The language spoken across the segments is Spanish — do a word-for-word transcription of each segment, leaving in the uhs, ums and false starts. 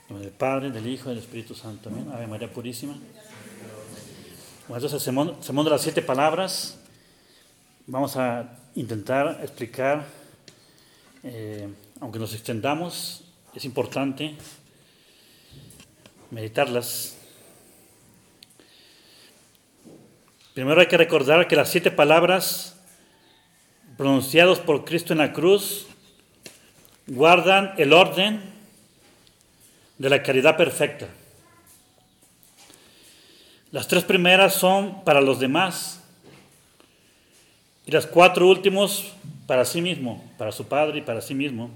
En nombre del Padre, del Hijo y del Espíritu Santo. Amén. Ave María Purísima. Bueno, entonces el sermón, sermón de las siete palabras. Vamos a intentar explicar, eh, aunque nos extendamos, es importante meditarlas. Primero hay que recordar que las siete palabras pronunciadas por Cristo en la cruz guardan el orden de la caridad perfecta. Las tres primeras son para los demás y las cuatro últimos para sí mismo, para su Padre y para sí mismo.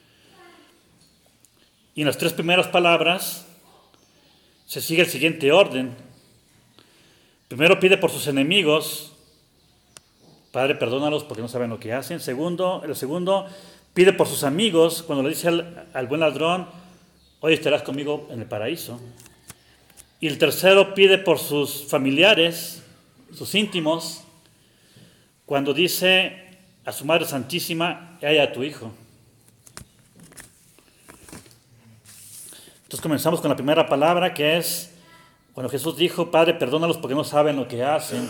Y en las tres primeras palabras se sigue el siguiente orden. Primero pide por sus enemigos: Padre, perdónalos porque no saben lo que hacen. Segundo, el segundo pide por sus amigos, cuando le dice al, al buen ladrón: hoy estarás conmigo en el paraíso. Y el tercero pide por sus familiares, sus íntimos, cuando dice a su Madre Santísima: y a tu Hijo. Entonces comenzamos con la primera palabra, que es cuando Jesús dijo: Padre, perdónalos porque no saben lo que hacen.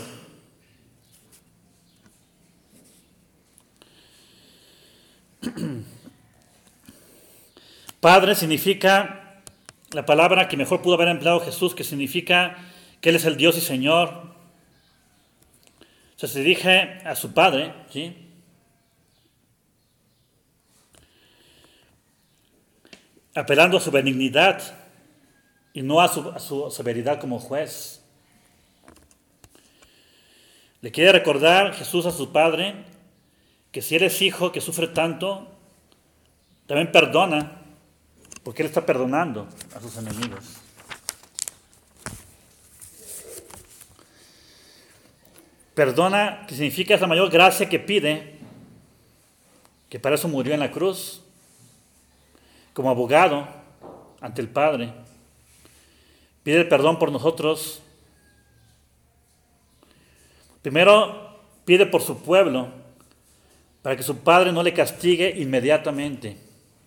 Padre significa la palabra que mejor pudo haber empleado Jesús, que significa que Él es el Dios y Señor. O sea, se dirige a su Padre, ¿sí? Apelando a su benignidad y no a su, a su severidad como juez. Le quiere recordar Jesús a su Padre que si Él es hijo que sufre tanto, también perdona, porque Él está perdonando a sus enemigos. Perdona, que significa es la mayor gracia que pide, que para eso murió en la cruz, como abogado ante el Padre. Pide el perdón por nosotros. Primero pide por su pueblo, para que su Padre no le castigue inmediatamente.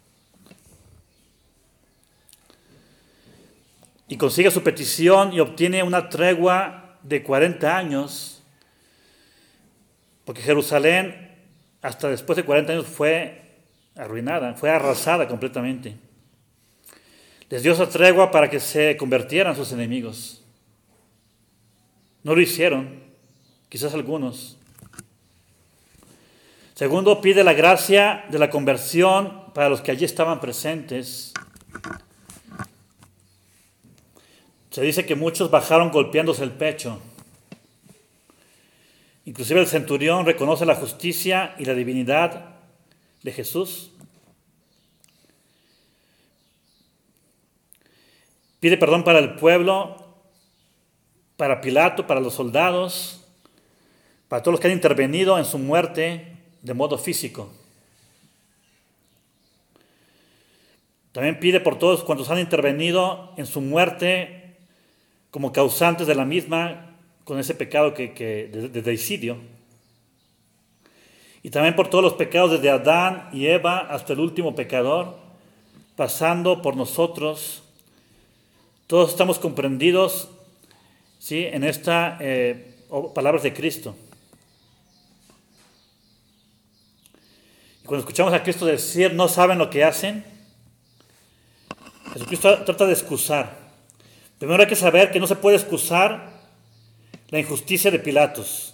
Y consigue su petición y obtiene una tregua de cuarenta años, porque Jerusalén hasta después de cuarenta años fue arruinada, fue arrasada completamente. Les dio esa tregua para que se convirtieran sus enemigos. No lo hicieron, quizás algunos. Segundo, pide la gracia de la conversión para los que allí estaban presentes. Se dice que muchos bajaron golpeándose el pecho. Inclusive el centurión reconoce la justicia y la divinidad de Jesús. Pide perdón para el pueblo, para Pilato, para los soldados, para todos los que han intervenido en su muerte de modo físico. También pide por todos cuantos han intervenido en su muerte como causantes de la misma, con ese pecado que, que, de, de deicidio. Y también por todos los pecados desde Adán y Eva hasta el último pecador, pasando por nosotros. Todos estamos comprendidos, ¿sí?, en estas eh, palabras de Cristo. Y cuando escuchamos a Cristo decir: no saben lo que hacen, Jesucristo trata de excusar. Primero hay que saber que no se puede excusar la injusticia de Pilatos.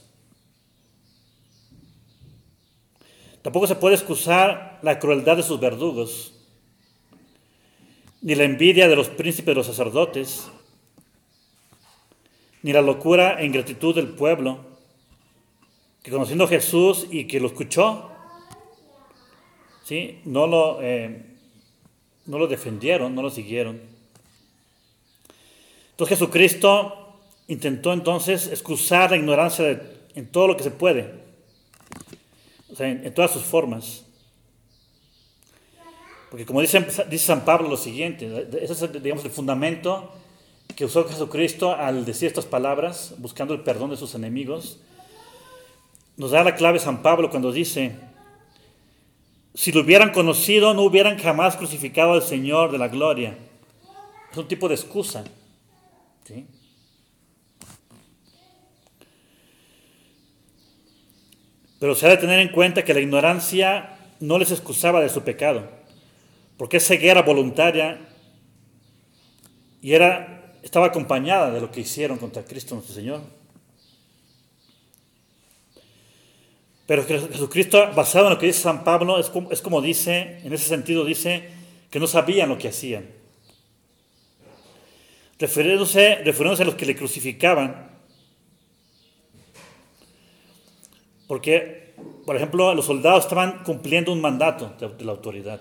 Tampoco se puede excusar la crueldad de sus verdugos, ni la envidia de los príncipes de los sacerdotes, ni la locura e ingratitud del pueblo, que conociendo a Jesús y que lo escuchó, ¿sí?, no lo, eh, no lo defendieron, no lo siguieron. Entonces Jesucristo intentó entonces excusar la ignorancia de, en todo lo que se puede, o sea, en, en todas sus formas. Porque como dice, dice San Pablo lo siguiente, ese es, digamos, el fundamento que usó Jesucristo al decir estas palabras, buscando el perdón de sus enemigos. Nos da la clave San Pablo cuando dice: si lo hubieran conocido, no hubieran jamás crucificado al Señor de la gloria. Es un tipo de excusa. ¿Sí? Pero se ha de tener en cuenta que la ignorancia no les excusaba de su pecado, porque es ceguera voluntaria y era, estaba acompañada de lo que hicieron contra Cristo nuestro Señor. Pero Jesucristo, basado en lo que dice San Pablo, es como, es como dice, en ese sentido dice que no sabían lo que hacían. Refiriéndose, refiriéndose a los que le crucificaban. Porque, por ejemplo, los soldados estaban cumpliendo un mandato de, de la autoridad.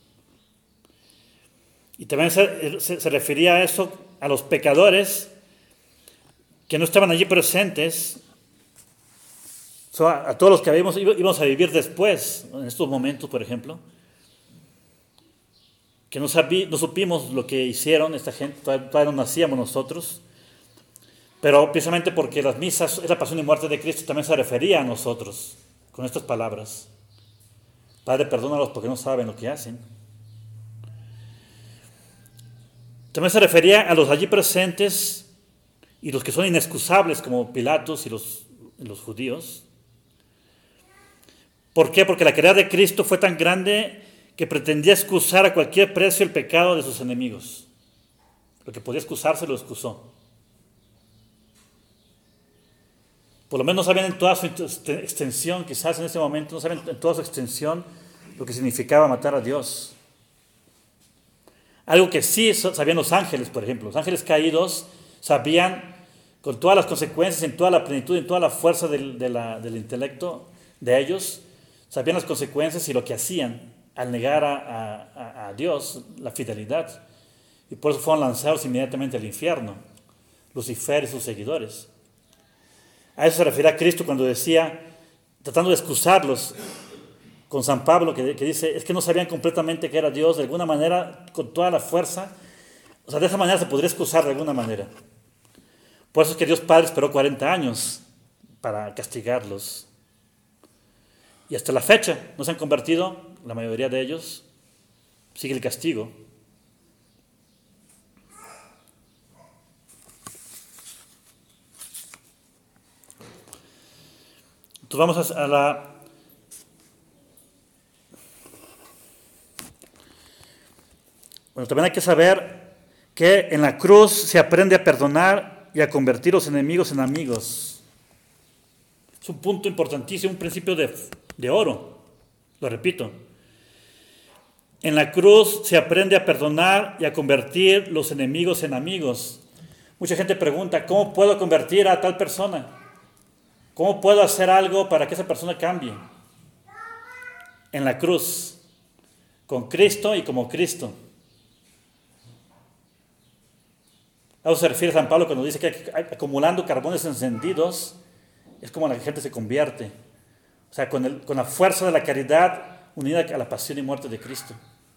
Y también se, se, se refería a eso, a los pecadores que no estaban allí presentes, a, a todos los que habíamos, íbamos a vivir después, en estos momentos, por ejemplo, que no, sabí, no supimos lo que hicieron esta gente, todavía, todavía no nacíamos nosotros, pero precisamente porque las misas, es la pasión y muerte de Cristo, también se refería a nosotros, con estas palabras. Padre, perdónalos porque no saben lo que hacen. También se refería a los allí presentes y los que son inexcusables, como Pilatos y los, los judíos. ¿Por qué? Porque la caridad de Cristo fue tan grande que pretendía excusar a cualquier precio el pecado de sus enemigos. Lo que podía excusarse lo excusó. Por lo menos no sabían en toda su extensión, quizás en ese momento, no sabían en toda su extensión lo que significaba matar a Dios. Algo que sí sabían los ángeles, por ejemplo. Los ángeles caídos sabían con todas las consecuencias, en toda la plenitud, en toda la fuerza del, de la, del intelecto de ellos, sabían las consecuencias y lo que hacían al negar a, a, a Dios la fidelidad. Y por eso fueron lanzados inmediatamente al infierno, Lucifer y sus seguidores. A eso se refiere a Cristo cuando decía, tratando de excusarlos, con San Pablo, que, que dice, es que no sabían completamente que era Dios, de alguna manera, con toda la fuerza. O sea, de esa manera se podría excusar de alguna manera. Por eso es que Dios Padre esperó cuarenta años para castigarlos. Y hasta la fecha no se han convertido, la mayoría de ellos, sigue el castigo. Entonces vamos a, a la... Bueno, también hay que saber que en la cruz se aprende a perdonar y a convertir los enemigos en amigos. Es un punto importantísimo, un principio de, de oro. Lo repito. En la cruz se aprende a perdonar y a convertir los enemigos en amigos. Mucha gente pregunta, ¿cómo puedo convertir a tal persona? ¿Cómo puedo hacer algo para que esa persona cambie? En la cruz, con Cristo y como Cristo. A eso se refiere San Pablo cuando dice que acumulando carbones encendidos es como la gente se convierte. O sea, con, el, con la fuerza de la caridad unida a la pasión y muerte de Cristo.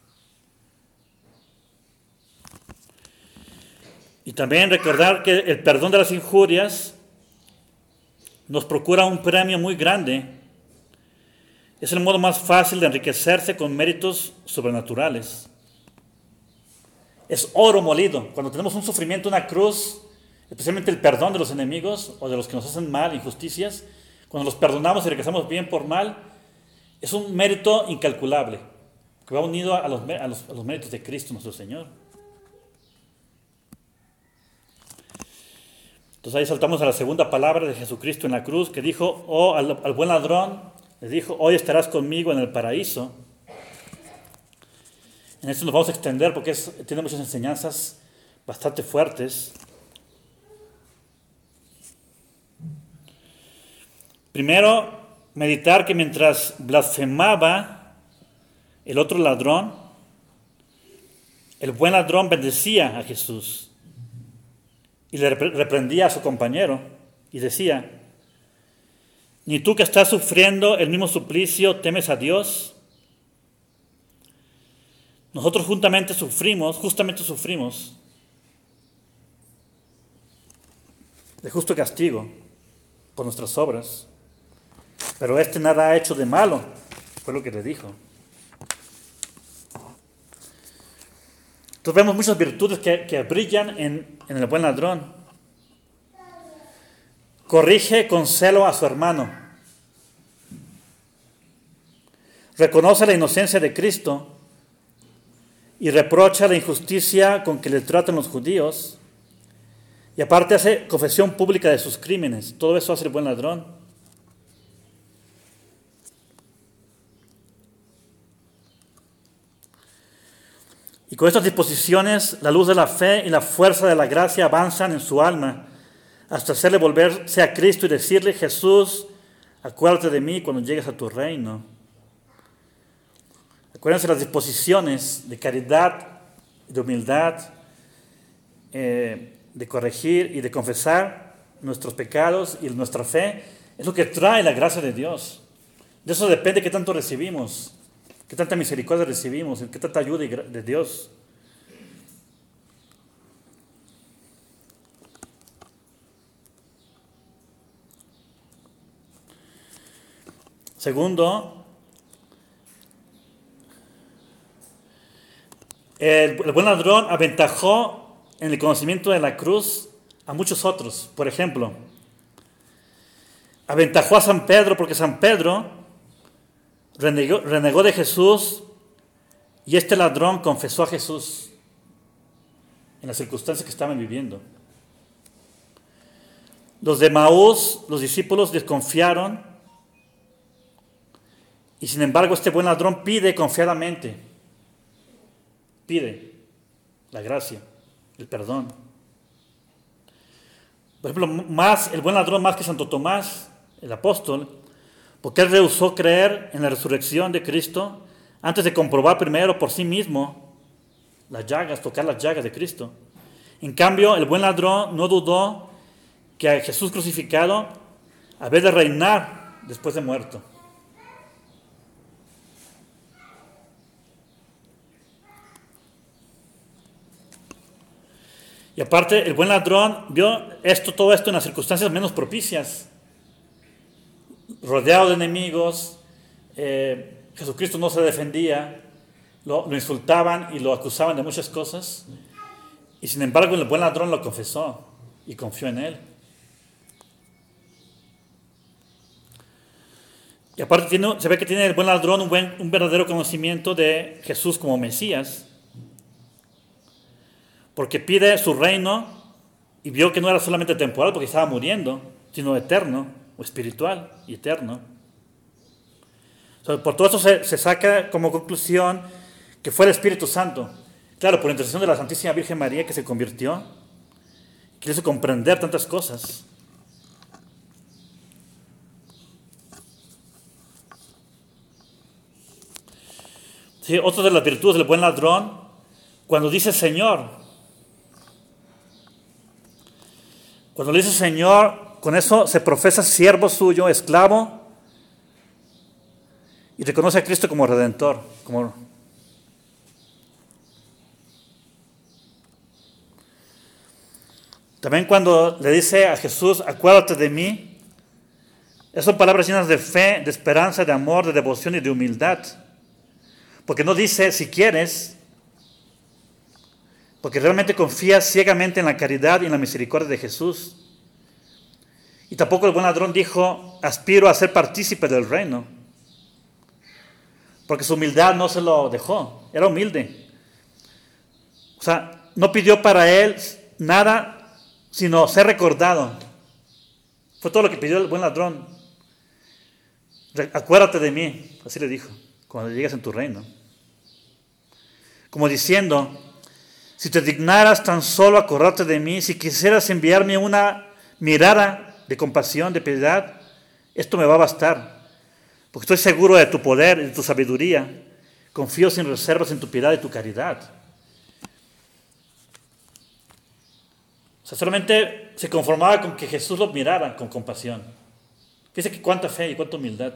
Y también recordar que el perdón de las injurias nos procura un premio muy grande. Es el modo más fácil de enriquecerse con méritos sobrenaturales. Es oro molido. Cuando tenemos un sufrimiento, una cruz, especialmente el perdón de los enemigos o de los que nos hacen mal, injusticias, cuando los perdonamos y regresamos bien por mal, es un mérito incalculable, que va unido a los, a los, a los méritos de Cristo nuestro Señor. Entonces ahí saltamos a la segunda palabra de Jesucristo en la cruz, que dijo, oh, al, al buen ladrón, le dijo, hoy estarás conmigo en el paraíso. En esto nos vamos a extender porque es, tiene muchas enseñanzas bastante fuertes. Primero, meditar que mientras blasfemaba el otro ladrón, el buen ladrón bendecía a Jesús y le reprendía a su compañero y decía, ¿ni tú que estás sufriendo el mismo suplicio temes a Dios? Nosotros juntamente sufrimos, justamente sufrimos de justo castigo por nuestras obras, pero este nada ha hecho de malo, fue lo que le dijo. Entonces vemos muchas virtudes que, que brillan en, en el buen ladrón. Corrige con celo a su hermano. Reconoce la inocencia de Cristo y reprocha la injusticia con que le tratan los judíos. Y aparte hace confesión pública de sus crímenes. Todo eso hace el buen ladrón. Y con estas disposiciones, la luz de la fe y la fuerza de la gracia avanzan en su alma hasta hacerle volverse a Cristo y decirle: Jesús, acuérdate de mí cuando llegues a tu reino. Acuérdense las disposiciones de caridad, de humildad, eh, de corregir y de confesar nuestros pecados y nuestra fe. Es lo que trae la gracia de Dios. De eso depende qué tanto recibimos, qué tanta misericordia recibimos, qué tanta ayuda de Dios. Segundo, el, el buen ladrón aventajó en el conocimiento de la cruz a muchos otros. Por ejemplo, aventajó a San Pedro porque San Pedro renegó, renegó de Jesús y este ladrón confesó a Jesús en las circunstancias que estaban viviendo. Los de Maús, los discípulos, desconfiaron. Y sin embargo, este buen ladrón pide confiadamente, pide la gracia, el perdón. Por ejemplo, más el buen ladrón más que Santo Tomás, el apóstol, porque él rehusó creer en la resurrección de Cristo antes de comprobar primero por sí mismo las llagas, tocar las llagas de Cristo. En cambio, el buen ladrón no dudó que a Jesús crucificado había de reinar después de muerto. Y aparte, el buen ladrón vio esto, todo esto en las circunstancias menos propicias. Rodeado de enemigos, eh, Jesucristo no se defendía, lo, lo insultaban y lo acusaban de muchas cosas. Y sin embargo, el buen ladrón lo confesó y confió en él. Y aparte tiene, se ve que tiene el buen ladrón un, buen, un verdadero conocimiento de Jesús como Mesías. Porque pide su reino y vio que no era solamente temporal porque estaba muriendo, sino eterno o espiritual y eterno. O sea, por todo eso se, se saca como conclusión que fue el Espíritu Santo. Claro, por intercesión de la Santísima Virgen María que se convirtió, que hizo comprender tantas cosas. Sí, otra de las virtudes del buen ladrón, cuando dice Señor, Cuando le dice Señor, con eso se profesa siervo suyo, esclavo, y reconoce a Cristo como Redentor. Como... También cuando le dice a Jesús, acuérdate de mí, esas son palabras llenas de fe, de esperanza, de amor, de devoción y de humildad. Porque no dice si quieres, porque realmente confía ciegamente en la caridad y en la misericordia de Jesús. Y tampoco el buen ladrón dijo, aspiro a ser partícipe del reino. Porque su humildad no se lo dejó, era humilde. O sea, no pidió para él nada, sino ser recordado. Fue todo lo que pidió el buen ladrón. Acuérdate de mí, así le dijo, cuando llegues en tu reino. Como diciendo, si te dignaras tan solo acordarte de mí, si quisieras enviarme una mirada de compasión, de piedad, esto me va a bastar. Porque estoy seguro de tu poder y de tu sabiduría. Confío sin reservas en tu piedad y tu caridad. O sea, solamente se conformaba con que Jesús lo mirara con compasión. Fíjese que cuánta fe y cuánta humildad.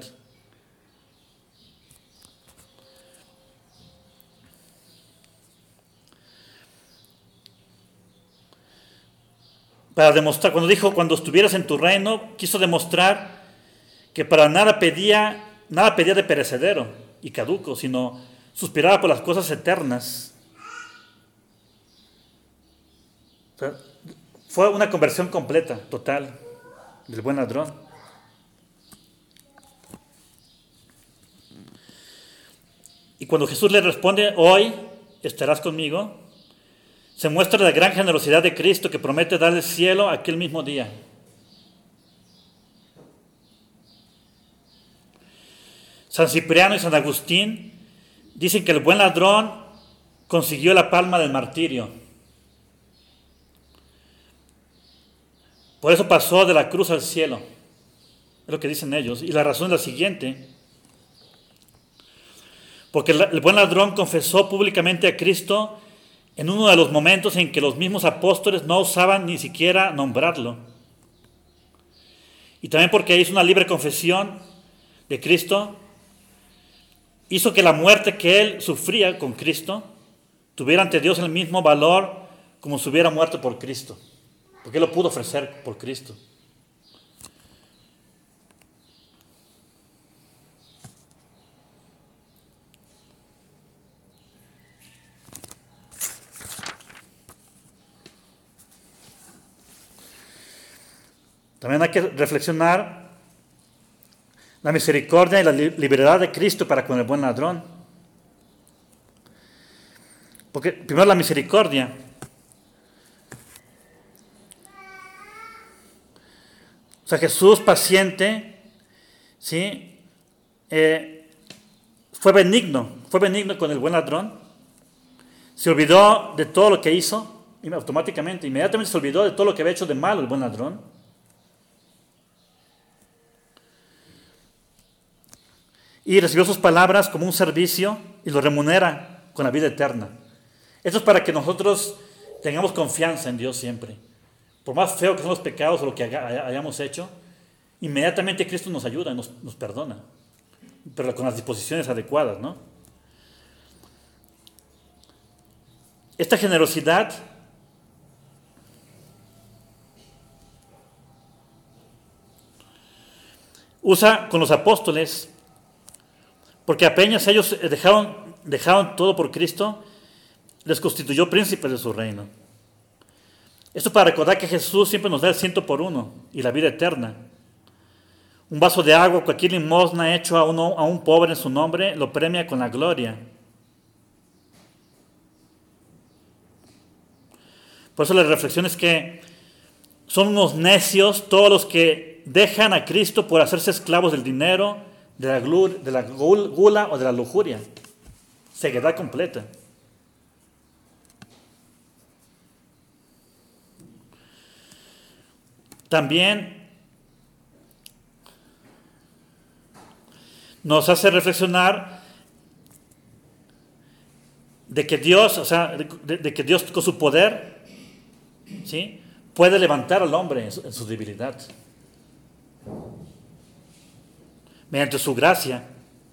Para demostrar, cuando dijo, cuando estuvieras en tu reino, quiso demostrar que para nada pedía, nada pedía de perecedero y caduco, sino suspiraba por las cosas eternas. O sea, fue una conversión completa, total, del buen ladrón. Y cuando Jesús le responde, hoy estarás conmigo, se muestra la gran generosidad de Cristo que promete darle el cielo aquel mismo día. San Cipriano y San Agustín dicen que el buen ladrón consiguió la palma del martirio. Por eso pasó de la cruz al cielo. Es lo que dicen ellos. Y la razón es la siguiente. Porque el buen ladrón confesó públicamente a Cristo en uno de los momentos en que los mismos apóstoles no osaban ni siquiera nombrarlo. Y también porque hizo una libre confesión de Cristo, hizo que la muerte que él sufría con Cristo tuviera ante Dios el mismo valor como si hubiera muerto por Cristo. Porque él lo pudo ofrecer por Cristo. También hay que reflexionar la misericordia y la libertad de Cristo para con el buen ladrón. Porque primero la misericordia. O sea, Jesús paciente, ¿sí? Eh, fue benigno, fue benigno con el buen ladrón. Se olvidó de todo lo que hizo, automáticamente, inmediatamente se olvidó de todo lo que había hecho de malo el buen ladrón. Y recibió sus palabras como un servicio y lo remunera con la vida eterna. Esto es para que nosotros tengamos confianza en Dios siempre. Por más feo que son los pecados o lo que hayamos hecho, inmediatamente Cristo nos ayuda y nos, nos perdona. Pero con las disposiciones adecuadas, ¿no? Esta generosidad usa con los apóstoles. Porque apenas ellos dejaron, dejaron todo por Cristo, les constituyó príncipes de su reino. Esto para recordar que Jesús siempre nos da el ciento por uno y la vida eterna. Un vaso de agua, cualquier limosna hecho a, uno, a un pobre en su nombre, lo premia con la gloria. Por eso la reflexión es que son unos necios todos los que dejan a Cristo por hacerse esclavos del dinero, de la, glu, de la gula o de la lujuria. Ceguedad completa. También nos hace reflexionar de que Dios, o sea, de, de que Dios con su poder, ¿sí?, puede levantar al hombre en su, en su debilidad. Mediante su gracia.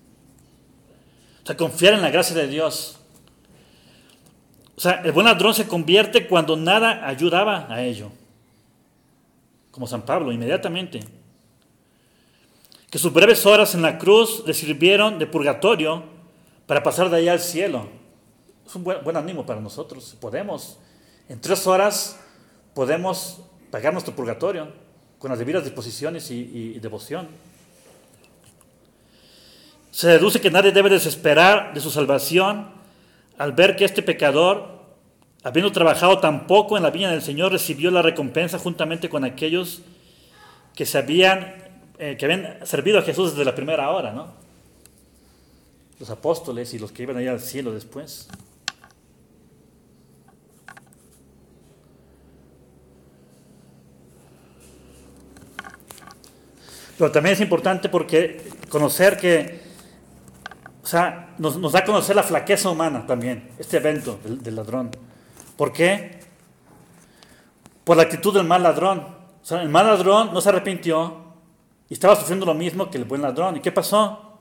O sea, confiar en la gracia de Dios. O sea, el buen ladrón se convierte cuando nada ayudaba a ello. Como San Pablo, inmediatamente. Que sus breves horas en la cruz le sirvieron de purgatorio para pasar de allá al cielo. Es un buen, buen ánimo para nosotros. Podemos, en tres horas, podemos pagar nuestro purgatorio con las debidas disposiciones y, y, y devoción. Se deduce que nadie debe desesperar de su salvación al ver que este pecador, habiendo trabajado tan poco en la viña del Señor, recibió la recompensa juntamente con aquellos que, se habían, eh, que habían servido a Jesús desde la primera hora, ¿no? Los apóstoles y los que iban allá al cielo después. Pero también es importante porque conocer que, o sea, nos, nos da a conocer la flaqueza humana también, este evento del, del ladrón. ¿Por qué? Por la actitud del mal ladrón. O sea, el mal ladrón no se arrepintió y estaba sufriendo lo mismo que el buen ladrón. ¿Y qué pasó?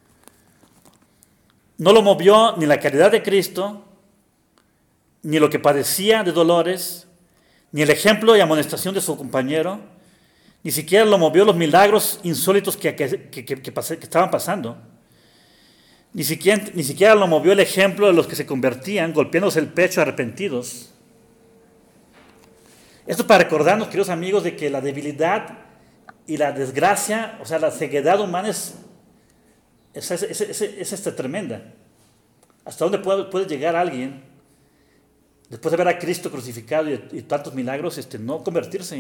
No lo movió ni la caridad de Cristo, ni lo que padecía de dolores, ni el ejemplo y amonestación de su compañero. Ni siquiera lo movió los milagros insólitos que, que, que, que, que, pasé, que estaban pasando. Ni siquiera, ni siquiera lo movió el ejemplo de los que se convertían, golpeándose el pecho arrepentidos. Esto es para recordarnos, queridos amigos, de que la debilidad y la desgracia, o sea, la ceguedad humana es, es, es, es, es, es esta tremenda. ¿Hasta dónde puede, puede llegar alguien, después de ver a Cristo crucificado y, y tantos milagros, este, no convertirse?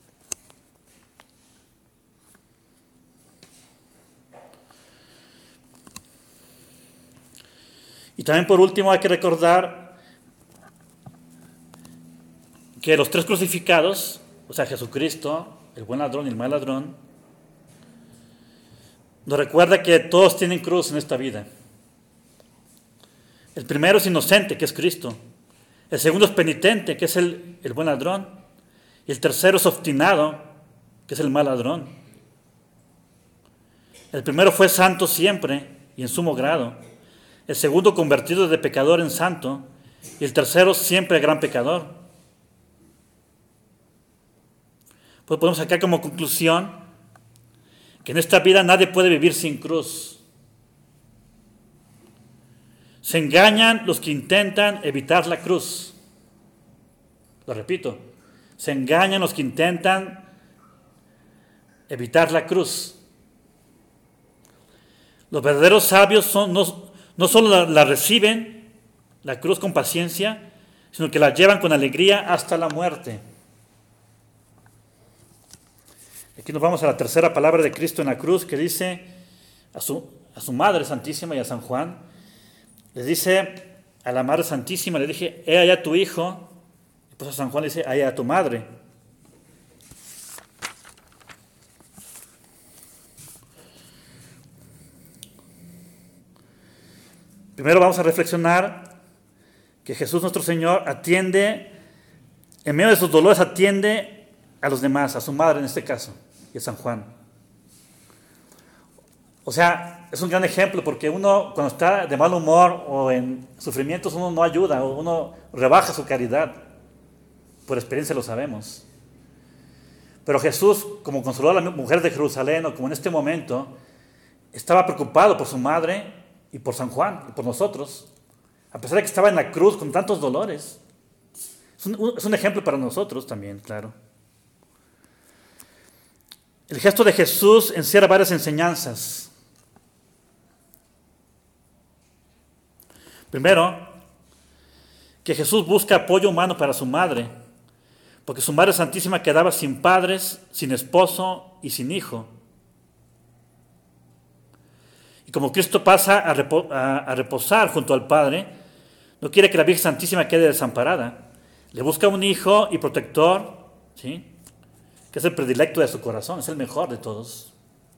Y también por último hay que recordar que los tres crucificados, o sea, Jesucristo, el buen ladrón y el mal ladrón, nos recuerda que todos tienen cruz en esta vida. El primero es inocente, que es Cristo. El segundo es penitente, que es el, el buen ladrón. Y el tercero es obstinado, que es el mal ladrón. El primero fue santo siempre y en sumo grado. El segundo convertido de pecador en santo. Y el tercero siempre gran pecador. Pues podemos sacar como conclusión que en esta vida nadie puede vivir sin cruz. Se engañan los que intentan evitar la cruz. Lo repito, se engañan los que intentan evitar la cruz. Los verdaderos sabios son, no, no solo la, la reciben, la cruz con paciencia, sino que la llevan con alegría hasta la muerte. Aquí nos vamos a la tercera palabra de Cristo en la cruz, que dice a su, a su Madre Santísima y a San Juan, le dice a la Madre Santísima, le dije, he allá tu hijo, y pues a San Juan le dice, allá tu madre. Primero vamos a reflexionar que Jesús nuestro Señor atiende, en medio de sus dolores atiende a los demás, a su madre en este caso, y a San Juan. O sea, es un gran ejemplo porque uno cuando está de mal humor o en sufrimientos uno no ayuda, o uno rebaja su caridad. Por experiencia lo sabemos. Pero Jesús, como consoló a la mujer de Jerusalén, o como en este momento, estaba preocupado por su madre y por San Juan y por nosotros, a pesar de que estaba en la cruz con tantos dolores. Es un, es un ejemplo para nosotros también, claro. El gesto de Jesús encierra varias enseñanzas. Primero, que Jesús busca apoyo humano para su madre, porque su Madre Santísima quedaba sin padres, sin esposo y sin hijo. Y como Cristo pasa a, repo, a, a reposar junto al Padre, no quiere que la Virgen Santísima quede desamparada. Le busca un hijo y protector, ¿sí?, que es el predilecto de su corazón, es el mejor de todos.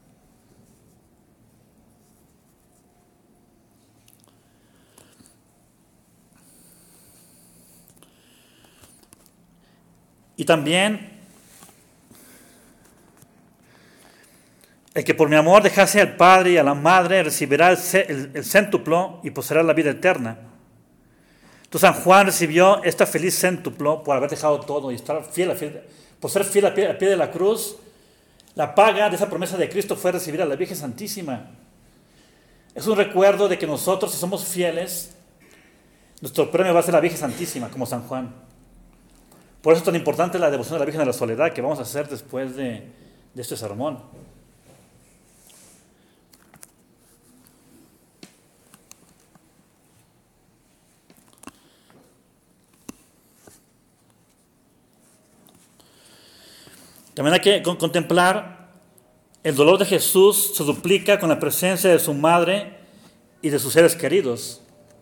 Y también el que por mi amor dejase al Padre y a la Madre recibirá el, el, el céntuplo y poseerá la vida eterna. Entonces San Juan recibió esta feliz céntuplo por haber dejado todo y estar fiel a fiel, por ser fiel al pie, al pie de la cruz. La paga de esa promesa de Cristo fue recibir a la Virgen Santísima. Es un recuerdo de que nosotros, si somos fieles, nuestro premio va a ser la Virgen Santísima, como San Juan. Por eso es tan importante la devoción de la Virgen de la Soledad que vamos a hacer después de, de este sermón. También hay que contemplar el dolor de Jesús se duplica con la presencia de su madre y de sus seres queridos.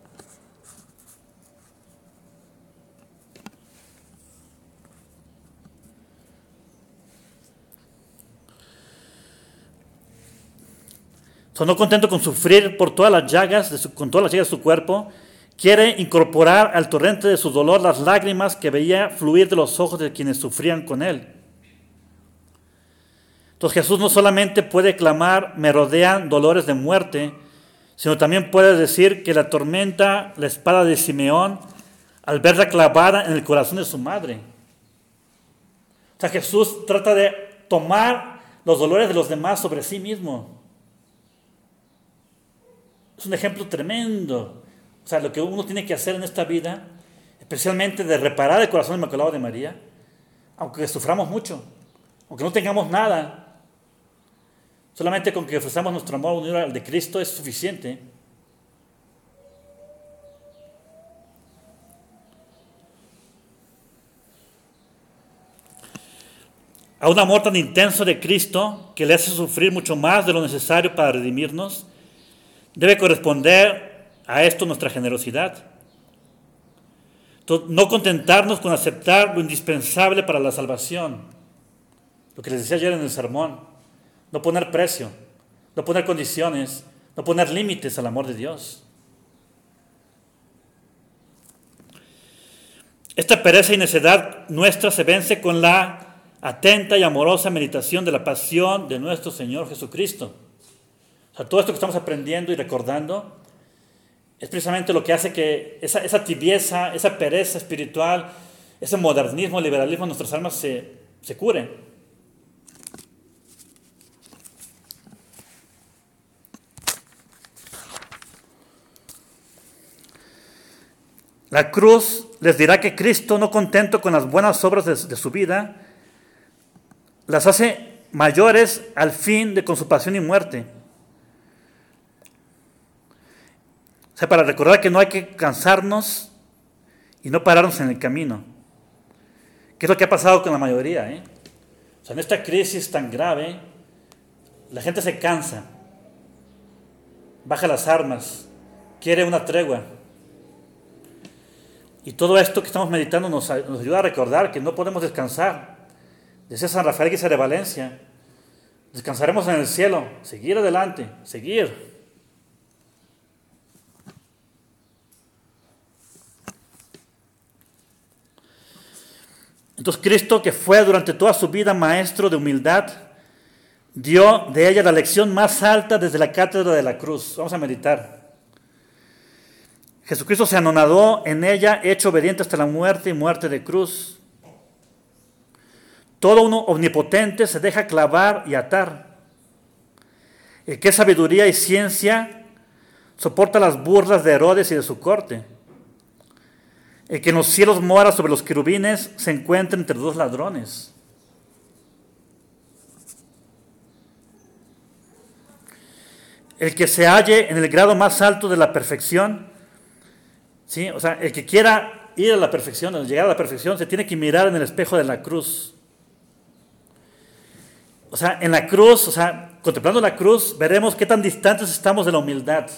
No contento con sufrir por todas las llagas, de su, con todas las llagas de su cuerpo, quiere incorporar al torrente de su dolor las lágrimas que veía fluir de los ojos de quienes sufrían con él. Entonces Jesús no solamente puede clamar, me rodean dolores de muerte, sino también puede decir que la tormenta la espada de Simeón al verla clavada en el corazón de su madre. O sea, Jesús trata de tomar los dolores de los demás sobre sí mismo. Es un ejemplo tremendo. O sea, lo que uno tiene que hacer en esta vida, especialmente de reparar el corazón inmaculado de María, aunque suframos mucho, aunque no tengamos nada, solamente con que ofrezcamos nuestro amor unido al de Cristo es suficiente. A un amor tan intenso de Cristo, que le hace sufrir mucho más de lo necesario para redimirnos, debe corresponder a esto nuestra generosidad. No contentarnos con aceptar lo indispensable para la salvación, lo que les decía ayer en el sermón, no poner precio, no poner condiciones, no poner límites al amor de Dios. Esta pereza y necedad nuestra se vence con la atenta y amorosa meditación de la pasión de nuestro Señor Jesucristo. O sea, todo esto que estamos aprendiendo y recordando es precisamente lo que hace que esa, esa tibieza, esa pereza espiritual, ese modernismo, liberalismo en nuestras almas se, se cure. La cruz les dirá que Cristo, no contento con las buenas obras de, de su vida, las hace mayores al fin de con su pasión y muerte. O sea, para recordar que no hay que cansarnos y no pararnos en el camino. ¿Qué es lo que ha pasado con la mayoría? ¿eh? O sea, en esta crisis tan grave, la gente se cansa, baja las armas, quiere una tregua. Y todo esto que estamos meditando nos, nos ayuda a recordar que no podemos descansar. Decía San Rafael Guisa de Valencia, descansaremos en el cielo, seguir adelante, seguir. Entonces Cristo, que fue durante toda su vida maestro de humildad, dio de ella la lección más alta desde la cátedra de la cruz. Vamos a meditar. Jesucristo se anonadó en ella, hecho obediente hasta la muerte y muerte de cruz. Todo uno omnipotente se deja clavar y atar. El que es sabiduría y ciencia soporta las burlas de Herodes y de su corte. El que en los cielos mora sobre los querubines se encuentra entre dos ladrones. El que se halle en el grado más alto de la perfección, ¿sí? O sea, el que quiera ir a la perfección, llegar a la perfección, se tiene que mirar en el espejo de la cruz. O sea, en la cruz, o sea, contemplando la cruz, veremos qué tan distantes estamos de la humildad.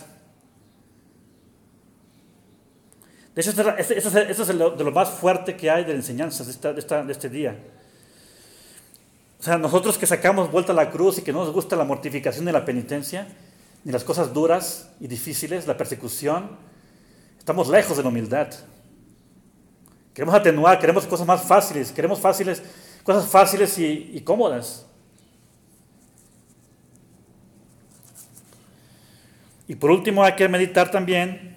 De hecho, esto es, esto es de lo más fuerte que hay de enseñanzas de, esta, de, esta, de este día. O sea, nosotros que sacamos vuelta a la cruz y que no nos gusta la mortificación ni la penitencia, ni las cosas duras y difíciles, la persecución, estamos lejos de la humildad. Queremos atenuar, queremos cosas más fáciles, queremos fáciles, cosas fáciles y, y cómodas. Y por último hay que meditar también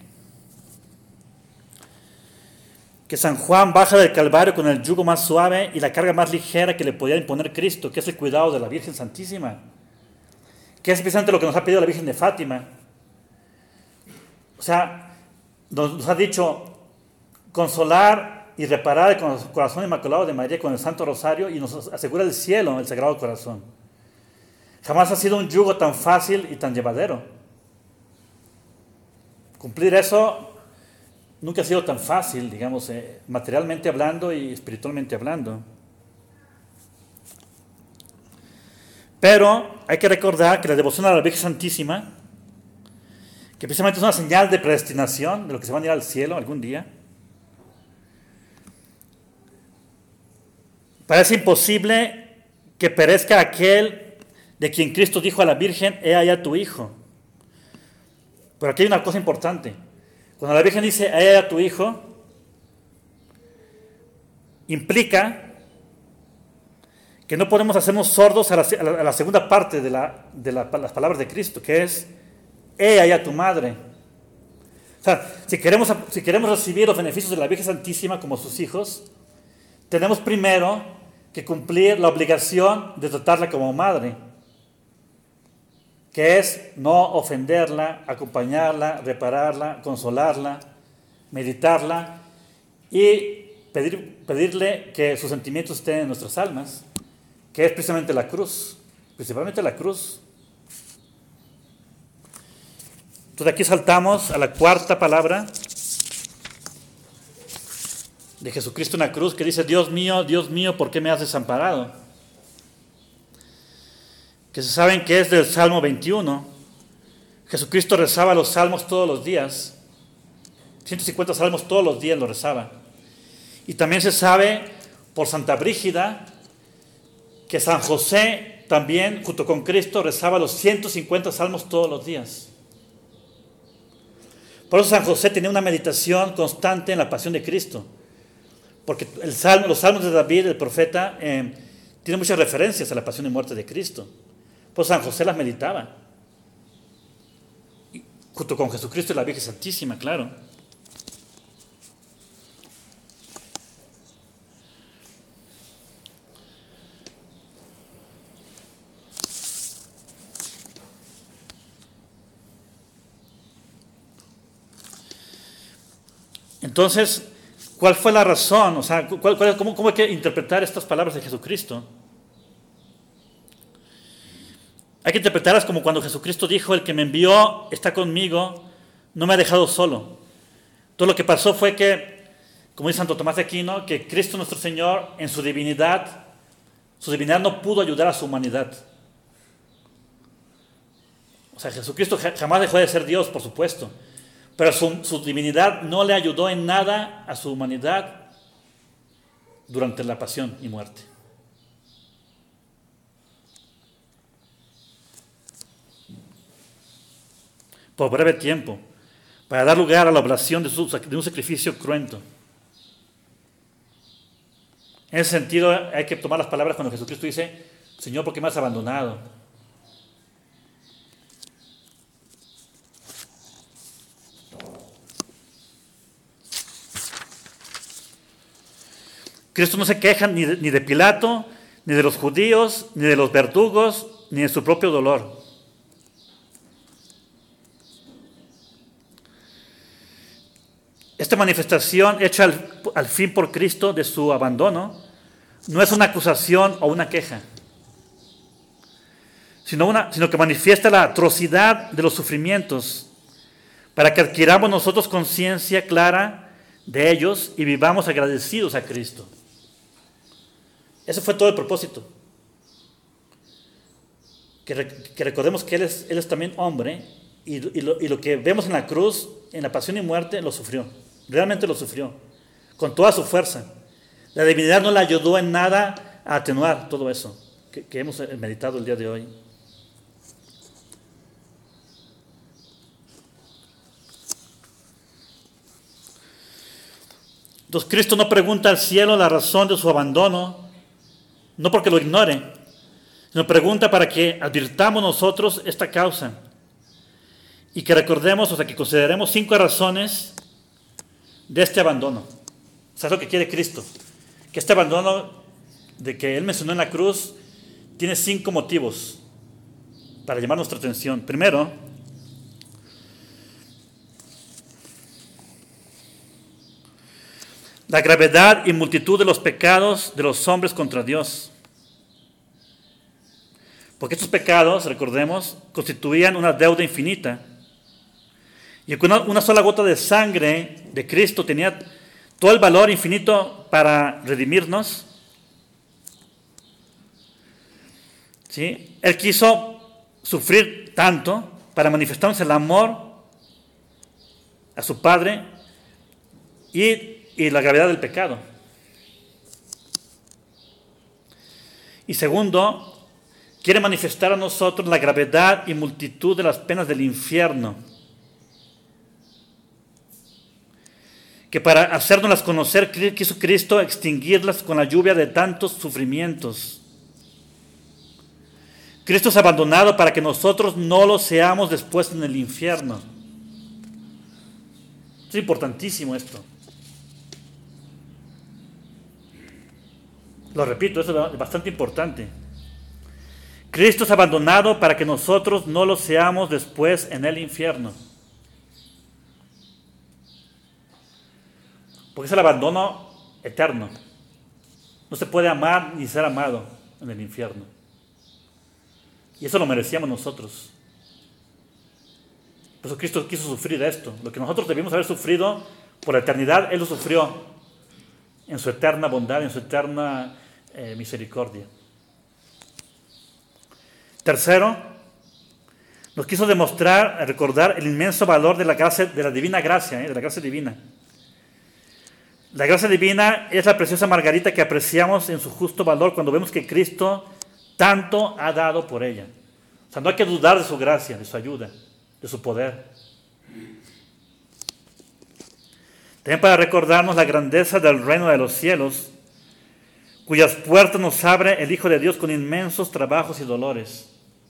que San Juan baja del Calvario con el yugo más suave y la carga más ligera que le podía imponer Cristo, que es el cuidado de la Virgen Santísima, que es precisamente lo que nos ha pedido la Virgen de Fátima. O sea, nos, nos ha dicho consolar y reparar el corazón inmaculado de María con el Santo Rosario y nos asegura el cielo, el Sagrado Corazón. Jamás ha sido un yugo tan fácil y tan llevadero. Cumplir eso nunca ha sido tan fácil, digamos, eh, materialmente hablando y espiritualmente hablando. Pero hay que recordar que la devoción a la Virgen Santísima, que precisamente es una señal de predestinación de lo que se van a ir al cielo algún día, parece imposible que perezca aquel de quien Cristo dijo a la Virgen, he allá tu hijo. Pero aquí hay una cosa importante. Cuando la Virgen dice, he allá tu hijo, implica que no podemos hacernos sordos a la, a la, a la segunda parte de, la, de la, las palabras de Cristo, que es, he allá tu madre. O sea, si queremos, si queremos recibir los beneficios de la Virgen Santísima como sus hijos, tenemos primero que cumplir la obligación de tratarla como madre, que es no ofenderla, acompañarla, repararla, consolarla, meditarla y pedir, pedirle que sus sentimientos estén en nuestras almas, que es precisamente la cruz, principalmente la cruz. Entonces aquí saltamos a la cuarta palabra de Jesucristo en la cruz, que dice: Dios mío, Dios mío, ¿por qué me has desamparado? Que se saben que es del Salmo veintiuno. Jesucristo rezaba los salmos todos los días. ciento cincuenta salmos todos los días lo rezaba. Y también se sabe por Santa Brígida que San José también, junto con Cristo, rezaba los ciento cincuenta salmos todos los días. Por eso San José tenía una meditación constante en la pasión de Cristo. Porque el salmo, los salmos de David, el profeta, eh, tienen muchas referencias a la pasión y muerte de Cristo. Por eso San José las meditaba. Y junto con Jesucristo y la Virgen Santísima, claro. Entonces, ¿cuál fue la razón? O sea, ¿cuál, cuál, cómo, ¿cómo hay que interpretar estas palabras de Jesucristo? Hay que interpretarlas como cuando Jesucristo dijo: el que me envió está conmigo, no me ha dejado solo. Todo lo que pasó fue que, como dice Santo Tomás de Aquino, que Cristo nuestro Señor, en su divinidad, su divinidad no pudo ayudar a su humanidad. O sea, Jesucristo jamás dejó de ser Dios, por supuesto. Pero su, su divinidad no le ayudó en nada a su humanidad durante la pasión y muerte. Por breve tiempo, para dar lugar a la oblación de, su, de un sacrificio cruento. En ese sentido, hay que tomar las palabras cuando Jesucristo dice: Señor, ¿por qué me has abandonado? Cristo no se queja ni de, ni de Pilato, ni de los judíos, ni de los verdugos, ni de su propio dolor. Esta manifestación hecha al, al fin por Cristo de su abandono no es una acusación o una queja, sino, una, sino que manifiesta la atrocidad de los sufrimientos para que adquiramos nosotros conciencia clara de ellos y vivamos agradecidos a Cristo. Ese fue todo el propósito. Que, que recordemos que Él es, Él es también hombre y, y, lo, y lo que vemos en la cruz, en la pasión y muerte, lo sufrió. Realmente lo sufrió. Con toda su fuerza. La divinidad no le ayudó en nada a atenuar todo eso que, que hemos meditado el día de hoy. Entonces Cristo no pregunta al cielo la razón de su abandono, no porque lo ignore, sino pregunta para que advirtamos nosotros esta causa y que recordemos, o sea, que consideremos cinco razones de este abandono. O sea, es lo que quiere Cristo, que este abandono de que Él mencionó en la cruz tiene cinco motivos para llamar nuestra atención. Primero, la gravedad y multitud de los pecados de los hombres contra Dios. Porque estos pecados, recordemos, constituían una deuda infinita. Y que una, una sola gota de sangre de Cristo tenía todo el valor infinito para redimirnos. ¿Sí? Él quiso sufrir tanto para manifestarnos el amor a su Padre y y la gravedad del pecado. Y segundo, quiere manifestar a nosotros la gravedad y multitud de las penas del infierno, que para hacérnoslas conocer quiso Cristo extinguirlas con la lluvia de tantos sufrimientos. Cristo es abandonado para que nosotros no lo seamos después en el infierno. Es importantísimo esto. Lo repito, eso es bastante importante. Cristo es abandonado para que nosotros no lo seamos después en el infierno. Porque es el abandono eterno. No se puede amar ni ser amado en el infierno. Y eso lo merecíamos nosotros. Por eso Cristo quiso sufrir esto. Lo que nosotros debimos haber sufrido por la eternidad, Él lo sufrió en su eterna bondad, en su eterna eh, misericordia. Tercero, nos quiso demostrar, recordar el inmenso valor de la, gracia, de la divina gracia, ¿eh? de la gracia divina. La gracia divina es la preciosa margarita que apreciamos en su justo valor cuando vemos que Cristo tanto ha dado por ella. O sea, no hay que dudar de su gracia, de su ayuda, de su poder. También para recordarnos la grandeza del reino de los cielos, cuyas puertas nos abre el Hijo de Dios con inmensos trabajos y dolores.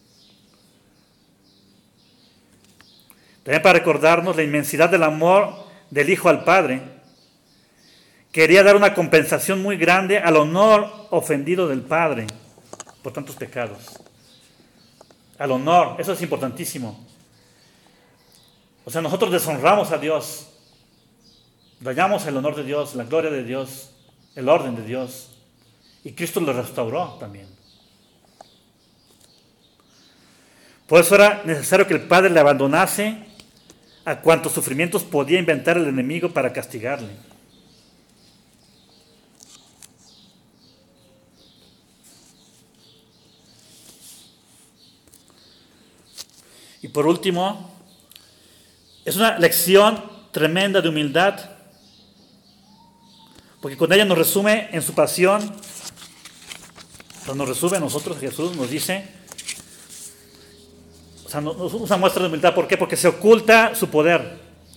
También para recordarnos la inmensidad del amor del Hijo al Padre. Quería dar una compensación muy grande al honor ofendido del Padre por tantos pecados. Al honor, eso es importantísimo. O sea, nosotros deshonramos a Dios, dañamos el honor de Dios, la gloria de Dios, el orden de Dios. Y Cristo lo restauró también. Por eso era necesario que el Padre le abandonase a cuantos sufrimientos podía inventar el enemigo para castigarle. Y por último, es una lección tremenda de humildad, porque con ella nos resume en su pasión, nos resume a nosotros, Jesús nos dice, o sea, nos usa muestra de humildad. ¿Por qué? Porque se oculta su poder.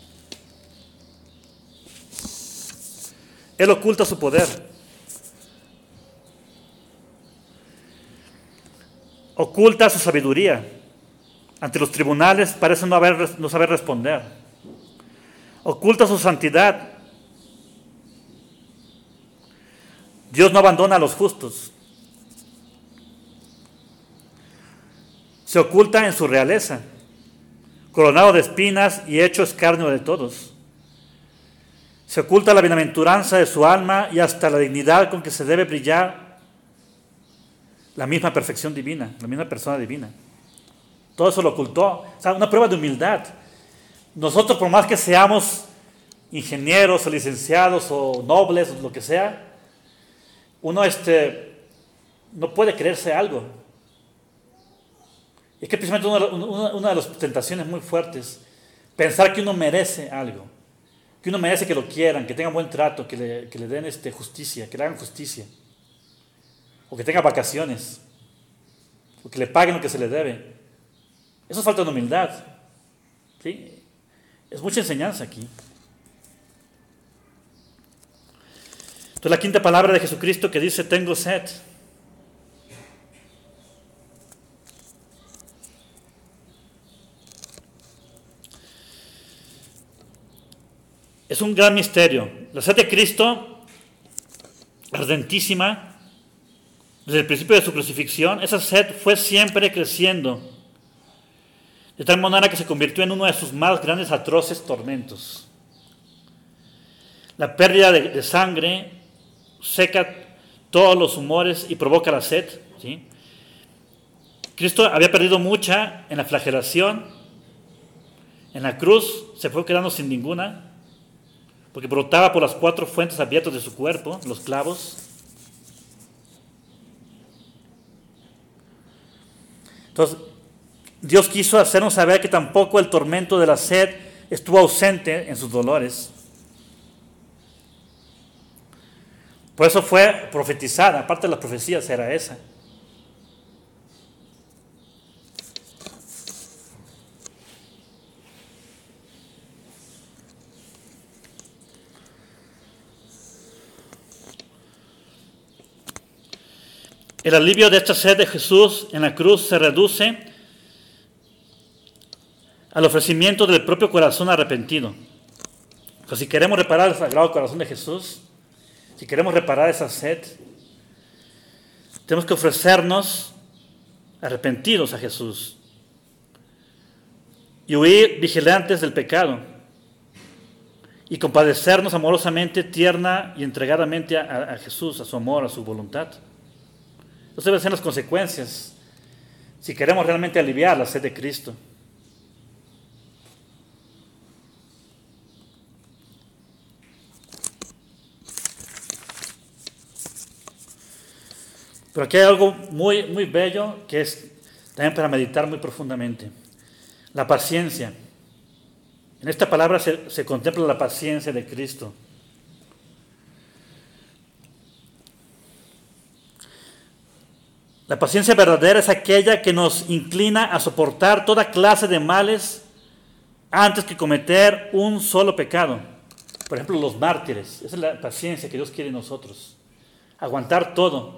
Él oculta su poder. Oculta su sabiduría. Ante los tribunales parece no, haber, no saber responder. Oculta su santidad. Dios no abandona a los justos. Se oculta en su realeza, coronado de espinas y hecho escarnio de todos. Se oculta la bienaventuranza de su alma y hasta la dignidad con que se debe brillar la misma perfección divina, la misma persona divina. Todo eso lo ocultó. O sea, una prueba de humildad. Nosotros, por más que seamos ingenieros o licenciados o nobles o lo que sea, uno este, no puede creerse algo. Es que precisamente una, una, una de las tentaciones muy fuertes, pensar que uno merece algo, que uno merece que lo quieran, que tengan buen trato, que le, que le den este, justicia, que le hagan justicia, o que tenga vacaciones, o que le paguen lo que se le debe. Eso es falta de humildad. ¿Sí? Es mucha enseñanza aquí. Entonces la quinta palabra de Jesucristo que dice, tengo sed. Es un gran misterio. La sed de Cristo, ardentísima, desde el principio de su crucifixión, esa sed fue siempre creciendo, de tal manera que se convirtió en uno de sus más grandes atroces tormentos. La pérdida de, de sangre seca todos los humores y provoca la sed. ¿Sí? Cristo había perdido mucha en la flagelación, en la cruz se fue quedando sin ninguna, porque brotaba por las cuatro fuentes abiertas de su cuerpo, los clavos. Entonces, Dios quiso hacernos saber que tampoco el tormento de la sed estuvo ausente en sus dolores. Por eso fue profetizada, aparte de las profecías era esa. El alivio de esta sed de Jesús en la cruz se reduce al ofrecimiento del propio corazón arrepentido. Pues si queremos reparar el Sagrado Corazón de Jesús, si queremos reparar esa sed, tenemos que ofrecernos arrepentidos a Jesús y huir vigilantes del pecado y compadecernos amorosamente, tierna y entregadamente a, a Jesús, a su amor, a su voluntad. Esas deben ser las consecuencias si queremos realmente aliviar la sed de Cristo. Pero aquí hay algo muy, muy bello que es también para meditar muy profundamente. La paciencia. En esta palabra se, se contempla la paciencia de Cristo. La paciencia verdadera es aquella que nos inclina a soportar toda clase de males antes que cometer un solo pecado. Por ejemplo, los mártires. Esa es la paciencia que Dios quiere en nosotros. Aguantar todo.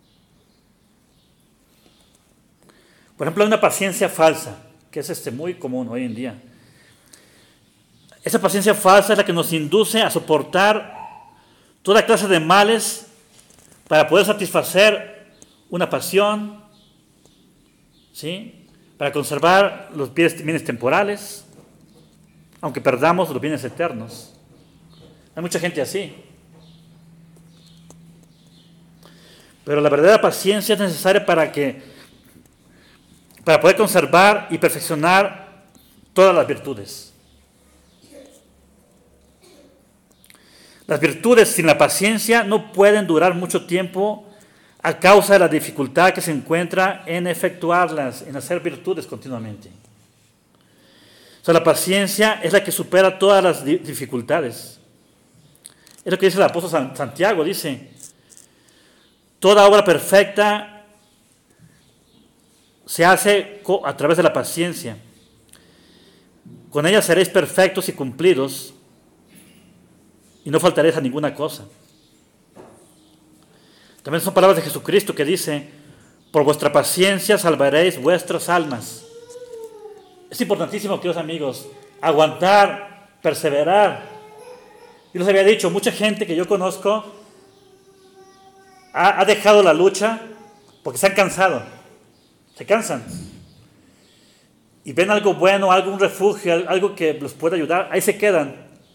Por ejemplo, hay una paciencia falsa, que es este, muy común hoy en día. Esa paciencia falsa es la que nos induce a soportar toda clase de males para poder satisfacer una pasión, ¿sí? Para conservar los bienes temporales, aunque perdamos los bienes eternos. Hay mucha gente así. Pero la verdadera paciencia es necesaria para que para poder conservar y perfeccionar todas las virtudes. Las virtudes sin la paciencia no pueden durar mucho tiempo a causa de la dificultad que se encuentra en efectuarlas, en hacer virtudes continuamente. O sea, la paciencia es la que supera todas las dificultades. Es lo que dice el apóstol Santiago, dice, toda obra perfecta se hace a través de la paciencia. Con ella seréis perfectos y cumplidos y no faltaréis a ninguna cosa. También son palabras de Jesucristo que dice, por vuestra paciencia salvaréis vuestras almas. Es importantísimo, queridos amigos, aguantar, perseverar. Yo les había dicho, mucha gente que yo conozco ha, ha dejado la lucha porque se han cansado. Se cansan. Y ven algo bueno, algún refugio, algo que los pueda ayudar, ahí se quedan.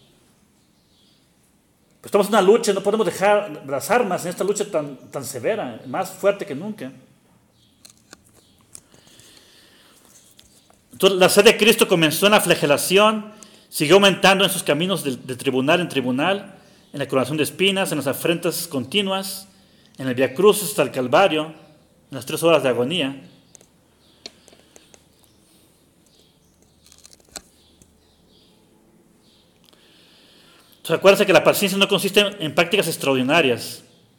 Pues estamos en una lucha, no podemos dejar las armas en esta lucha tan, tan severa, más fuerte que nunca. Entonces, la sed de Cristo comenzó en la flagelación, siguió aumentando en sus caminos de, de tribunal en tribunal, en la coronación de espinas, en las afrentas continuas, en el Vía Crucis hasta el Calvario, en las tres horas de agonía. Entonces, acuérdense que la paciencia no consiste en prácticas extraordinarias.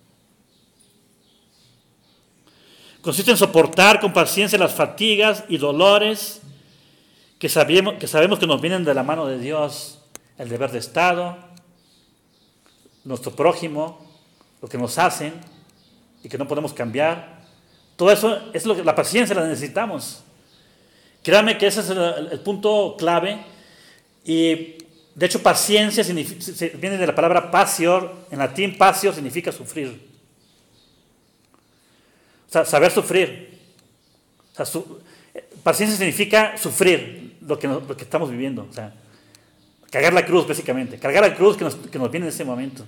Consiste en soportar con paciencia las fatigas y dolores que sabemos, que sabemos que nos vienen de la mano de Dios. El deber de Estado, nuestro prójimo, lo que nos hacen y que no podemos cambiar. Todo eso es lo que la paciencia la necesitamos. Créanme que ese es el, el punto clave. Y de hecho, paciencia viene de la palabra patior. En latín, patio significa sufrir. O sea, saber sufrir. O sea, su, paciencia significa sufrir lo que, lo que estamos viviendo. O sea, cargar la cruz, básicamente. Cargar la cruz que nos, que nos viene en ese momento.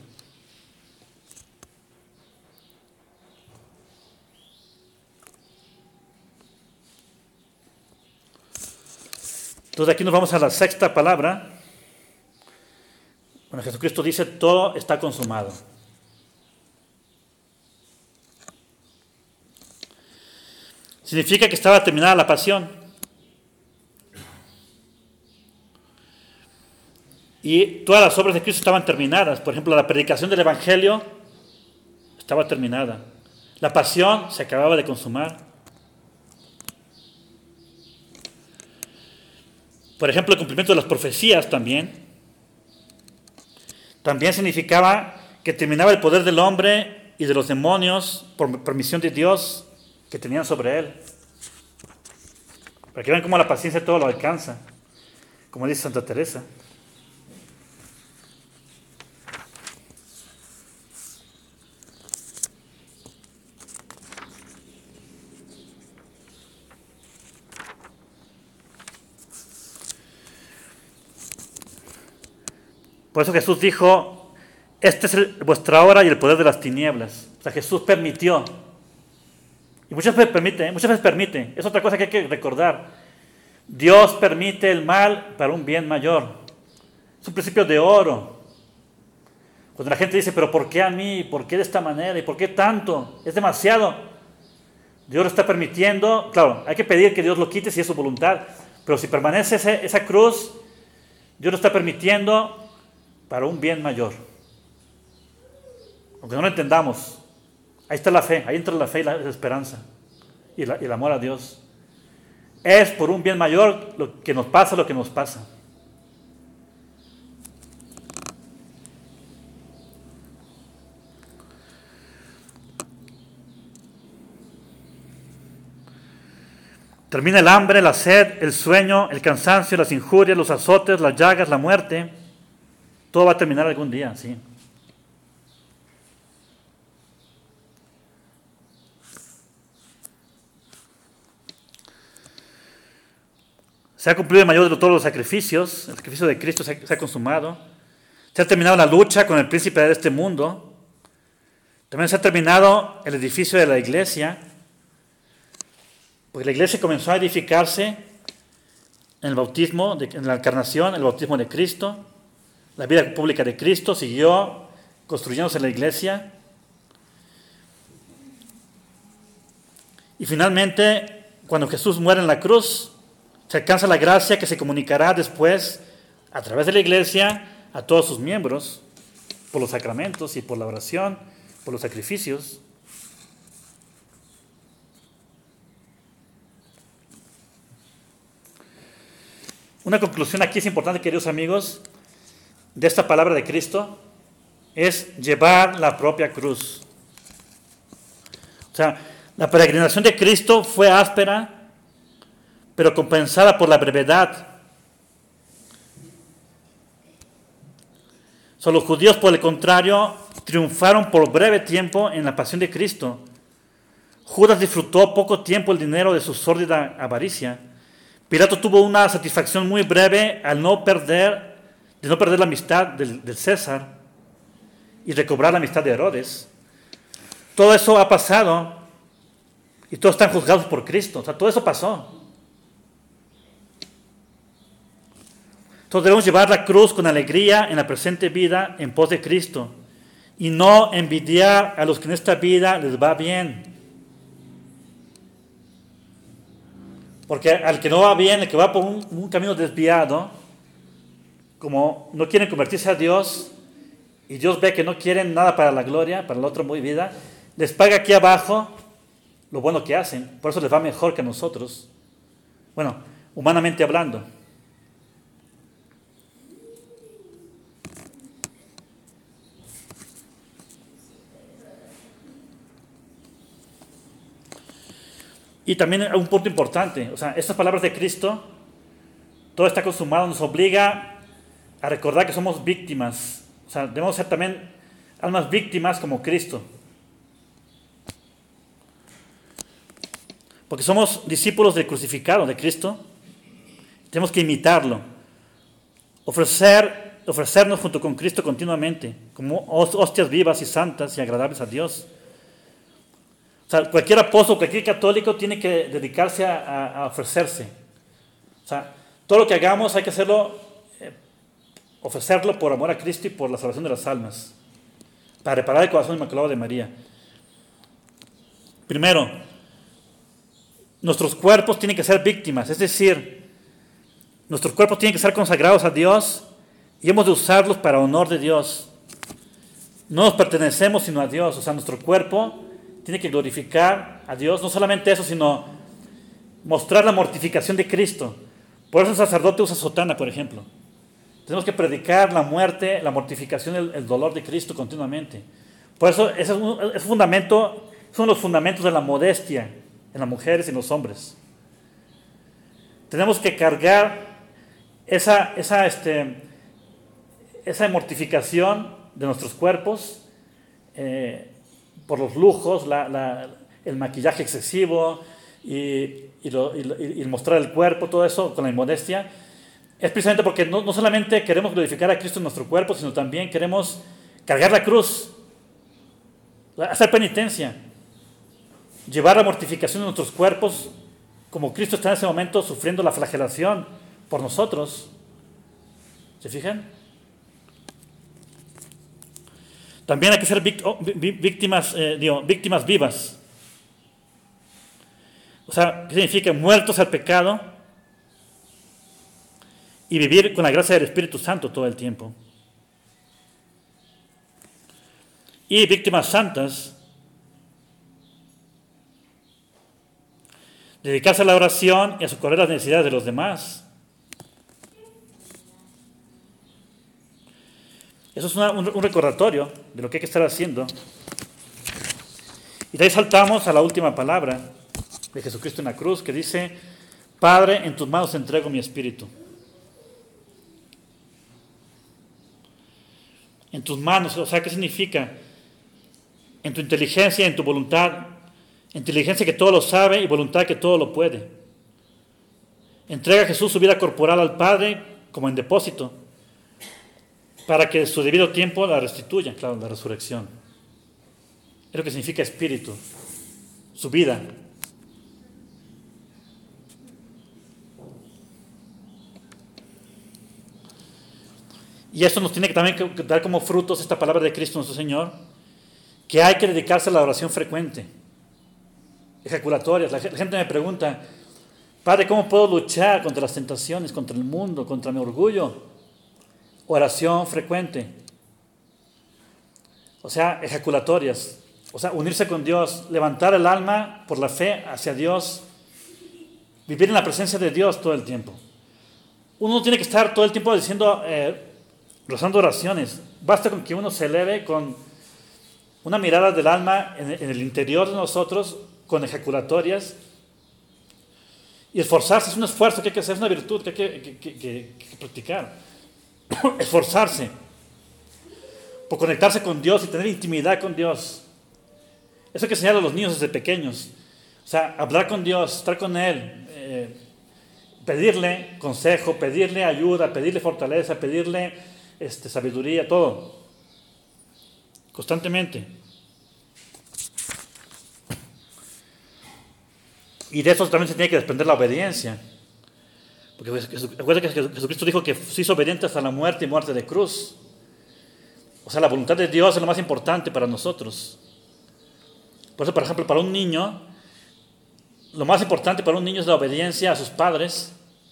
Entonces, aquí nos vamos a la sexta palabra. Bueno, Jesucristo dice, todo está consumado. Significa que estaba terminada la pasión. Y todas las obras de Cristo estaban terminadas. Por ejemplo, la predicación del Evangelio estaba terminada. La pasión se acababa de consumar. Por ejemplo, el cumplimiento de las profecías también. También significaba que terminaba el poder del hombre y de los demonios por permisión de Dios que tenían sobre él. Para que vean cómo la paciencia todo lo alcanza, como dice Santa Teresa. Por eso Jesús dijo, esta es el, vuestra hora y el poder de las tinieblas. O sea, Jesús permitió. Y muchas veces permite, ¿eh? muchas veces permite. Es otra cosa que hay que recordar. Dios permite el mal para un bien mayor. Es un principio de oro. Cuando la gente dice, pero ¿por qué a mí? ¿Por qué de esta manera? ¿Y por qué tanto? Es demasiado. Dios lo está permitiendo. Claro, hay que pedir que Dios lo quite si es su voluntad. Pero si permanece ese, esa cruz, Dios lo está permitiendo para un bien mayor. Aunque no lo entendamos. Ahí está la fe, ahí entra la fe y la esperanza. Y, la, y el amor a Dios. Es por un bien mayor lo que nos pasa, lo que nos pasa. Termina el hambre, la sed, el sueño, el cansancio, las injurias, los azotes, las llagas, la muerte. Todo va a terminar algún día, sí. Se ha cumplido el mayor de todos los sacrificios. El sacrificio de Cristo se ha, se ha consumado. Se ha terminado la lucha con el príncipe de este mundo. También se ha terminado el edificio de la iglesia. Porque la iglesia comenzó a edificarse en el bautismo, de, en la encarnación, el bautismo de Cristo. La vida pública de Cristo siguió construyéndose en la iglesia. Y finalmente, cuando Jesús muere en la cruz, se alcanza la gracia que se comunicará después, a través de la iglesia, a todos sus miembros, por los sacramentos y por la oración, por los sacrificios. Una conclusión aquí es importante, queridos amigos, de esta palabra de Cristo, es llevar la propia cruz. O sea, la peregrinación de Cristo fue áspera, pero compensada por la brevedad. So, los judíos, por el contrario, triunfaron por breve tiempo en la pasión de Cristo. Judas disfrutó poco tiempo el dinero de su sórdida avaricia. Pilato tuvo una satisfacción muy breve al no perder, de no perder la amistad del, del César y recobrar la amistad de Herodes. Todo eso ha pasado y todos están juzgados por Cristo. O sea, todo eso pasó. Entonces debemos llevar la cruz con alegría en la presente vida en pos de Cristo y no envidiar a los que en esta vida les va bien. Porque al que no va bien, el que va por un, un camino desviado, como no quieren convertirse a Dios y Dios ve que no quieren nada para la gloria, para la otra muy vida, les paga aquí abajo lo bueno que hacen. Por eso les va mejor que a nosotros. Bueno, humanamente hablando. Y también un punto importante, o sea, estas palabras de Cristo, todo está consumado, nos obliga a recordar que somos víctimas. O sea, debemos ser también almas víctimas como Cristo. Porque somos discípulos del crucificado de Cristo, tenemos que imitarlo, ofrecer, ofrecernos junto con Cristo continuamente, como hostias vivas y santas y agradables a Dios. O sea, cualquier apóstol, cualquier católico tiene que dedicarse a, a, a ofrecerse. O sea, todo lo que hagamos hay que hacerlo, eh, ofrecerlo por amor a Cristo y por la salvación de las almas, para reparar el corazón inmaculado de María. Primero, nuestros cuerpos tienen que ser víctimas, es decir, nuestros cuerpos tienen que ser consagrados a Dios y hemos de usarlos para honor de Dios. No nos pertenecemos sino a Dios, o sea, nuestro cuerpo tiene que glorificar a Dios, no solamente eso, sino mostrar la mortificación de Cristo. Por eso el sacerdote usa sotana, por ejemplo. Tenemos que predicar la muerte, la mortificación, el, el dolor de Cristo continuamente. Por eso ese es, un, es, fundamento, es uno de los fundamentos de la modestia en las mujeres y en los hombres. Tenemos que cargar esa, esa, este, esa mortificación de nuestros cuerpos, eh, por los lujos, la, la, el maquillaje excesivo y, y, lo, y, y el mostrar el cuerpo, todo eso con la inmodestia. es precisamente porque no, no solamente queremos glorificar a Cristo en nuestro cuerpo, sino también queremos cargar la cruz, hacer penitencia, llevar la mortificación de nuestros cuerpos, como Cristo está en ese momento sufriendo la flagelación por nosotros. ¿Se fijan? También hay que ser víctimas, eh, digo, víctimas vivas. O sea, ¿qué significa? Muertos al pecado y vivir con la gracia del Espíritu Santo todo el tiempo. Y víctimas santas, dedicarse a la oración y a socorrer las necesidades de los demás. Eso es una, un, un recordatorio de lo que hay que estar haciendo. Y de ahí saltamos a la última palabra de Jesucristo en la cruz, que dice: Padre, en tus manos entrego mi espíritu. En tus manos, o sea, ¿qué significa? En tu inteligencia, en tu voluntad. Inteligencia que todo lo sabe y voluntad que todo lo puede. Entrega a Jesús su vida corporal al Padre como en depósito, para que en su debido tiempo la restituya, claro, la resurrección. Es lo que significa espíritu, su vida. Y esto nos tiene que también que dar como frutos esta palabra de Cristo nuestro Señor, que hay que dedicarse a la oración frecuente, ejaculatorias. La gente me pregunta: Padre, ¿cómo puedo luchar contra las tentaciones, contra el mundo, contra mi orgullo? Oración frecuente. O sea, ejaculatorias. O sea, unirse con Dios, levantar el alma por la fe hacia Dios, vivir en la presencia de Dios todo el tiempo. Uno no tiene que estar todo el tiempo diciendo, eh, rezando oraciones. Basta con que uno se eleve con una mirada del alma en, en el interior de nosotros, con ejaculatorias, y esforzarse. Es un esfuerzo que hay que hacer, es una virtud que hay que, que, que, que, que practicar. Esforzarse por conectarse con Dios y tener intimidad con Dios. Eso que señalan los niños desde pequeños. O sea, hablar con Dios, estar con Él, eh, pedirle consejo, pedirle ayuda, pedirle fortaleza, pedirle este, sabiduría, todo. Constantemente. Y de eso también se tiene que desprender la obediencia. Porque acuérdense que Jesucristo dijo que se hizo obediente hasta la muerte y muerte de cruz. O sea, la voluntad de Dios es lo más importante para nosotros. Por eso, por ejemplo, para un niño, lo más importante para un niño es la obediencia a sus padres.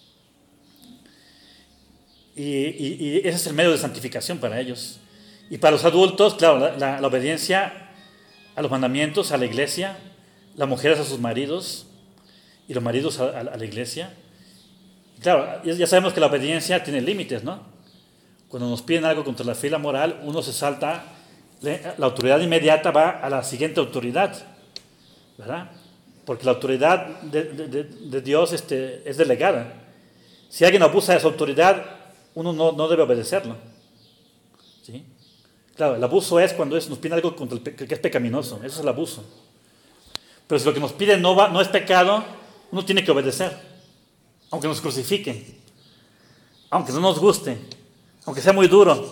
Y, y, y ese es el medio de santificación para ellos. Y para los adultos, claro, la, la, la obediencia a los mandamientos, a la iglesia, las mujeres a sus maridos y los maridos a, a, a la iglesia. Claro, ya sabemos que la obediencia tiene límites, ¿no? Cuando nos piden algo contra la fila moral, uno se salta, la autoridad inmediata va a la siguiente autoridad, ¿verdad? Porque la autoridad de, de, de Dios este, es delegada. Si alguien abusa de esa autoridad, uno no, no debe obedecerlo, ¿sí? Claro, el abuso es cuando es, nos piden algo contra el, que es pecaminoso, eso es el abuso. Pero si lo que nos piden no, va, no es pecado, uno tiene que obedecer, aunque nos crucifiquen, aunque no nos guste, aunque sea muy duro.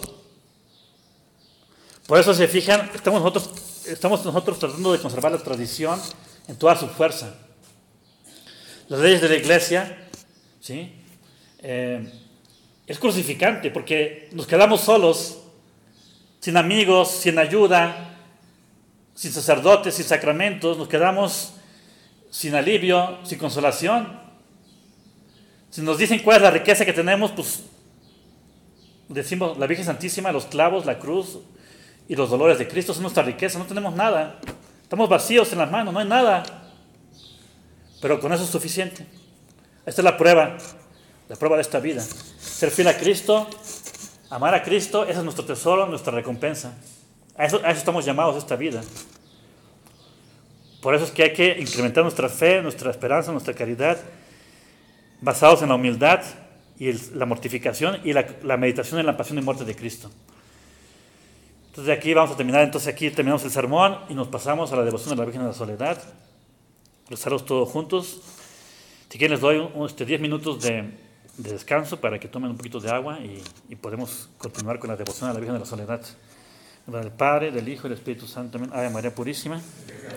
Por eso, se fijan, estamos nosotros, estamos nosotros tratando de conservar la tradición en toda su fuerza. Las leyes de la iglesia, ¿sí? Eh, es crucificante porque nos quedamos solos, sin amigos, sin ayuda, sin sacerdotes, sin sacramentos, nos quedamos sin alivio, sin consolación. Si nos dicen cuál es la riqueza que tenemos, pues decimos la Virgen Santísima, los clavos, la cruz y los dolores de Cristo son nuestra riqueza. No tenemos nada, estamos vacíos en las manos, no hay nada, pero con eso es suficiente. Esta es la prueba, la prueba de esta vida. Ser fiel a Cristo, amar a Cristo, ese es nuestro tesoro, nuestra recompensa. A eso, a eso estamos llamados esta vida. Por eso es que hay que incrementar nuestra fe, nuestra esperanza, nuestra caridad, basados en la humildad y el, la mortificación y la, la meditación en la pasión y muerte de Cristo. Entonces de aquí vamos a terminar, entonces aquí terminamos el sermón y nos pasamos a la devoción de la Virgen de la Soledad. Rezarlos todos juntos. Si quieren les doy un, este, diez minutos de, de descanso para que tomen un poquito de agua y, y podemos continuar con la devoción a la Virgen de la Soledad. En nombre del Padre, del Hijo y del Espíritu Santo. Amén. Ave María Purísima.